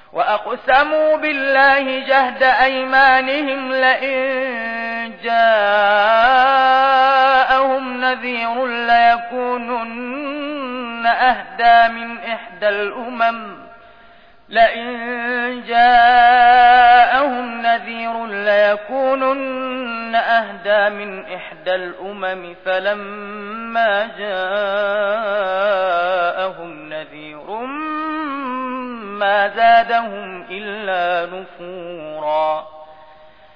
وأقسموا بالله جهد أيمانهم لئن جاءهم نذير ليكونن أهدى من إحدى الأمم فلما جاءهم نذير ما زادهم إلا نفورا